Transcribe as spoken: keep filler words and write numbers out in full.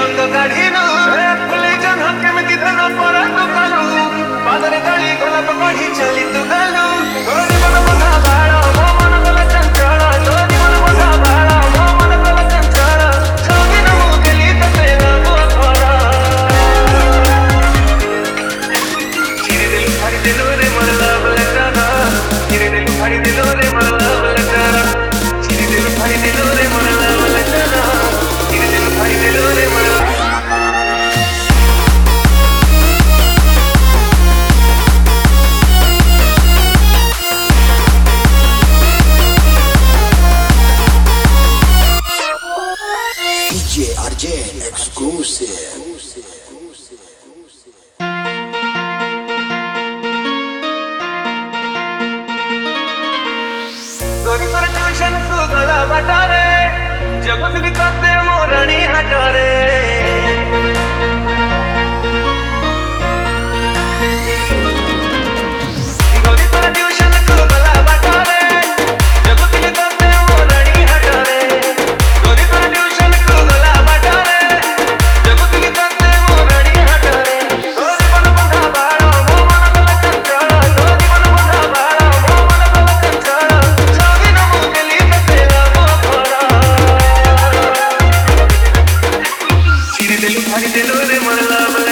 ରଙ୍ଗ କାଢିଲୁ ଫୁଲେଇ ଜହ୍ନ କେମିତି ଧନ ପରା ତୁ କଲୁ ପାଦରେ କାଳି ଗୋଲାପ କଢି ଚାଲି ତୁ ଗଲୁ ତୋ ଜୀବନ ବନ୍ଧା ବାଳ ମୋ ମନ କଲା ଚଞ୍ଚଳ ତୋ ଜୀବନ ବନ୍ଧା ବାଳ ମୋ ମନ କଲା ଚଞ୍ଚଳ ଛବିନ ମୁଁ ଦେଲି ତତେ ଲାଭ କର ଚିରିଦେଲୁ ଫାଡ଼ିଦେଲୁ ରେ ମୋର ଲଭ ଲେଟର ଚିରିଦେଲୁ ଫାଡ଼ିଦେଲୁ ରେ ମୋର ଲଭ ଲେଟର ଚିରିଦେଲୁ ଫାଡ଼ିଦେଲୁ ରେ ମୋର ଲଭ ଲେଟର ଚିରିଦେଲୁ ଫାଡ଼ିଦେଲୁ ରେ ମୋର Exclusive. गोरी तोर ट्यूशन तू गला बटारे जगत भी करते मोरणी हटारे गोरी तोर ट्यूशन तू गला बटारे जगत भी करते मोरणी हटारे गोरी तोर ट्यूशन तू गला बटारे जगत भी करते मोरणी हटारे तो जीवन बंधा बाळो मो मन कला चंचल तो जीवन बंधा बाळो मो मन कला चंचल छबिन मु देली तते लाभ कर चिरिदेलु फाड़िदेलु रे मोर लव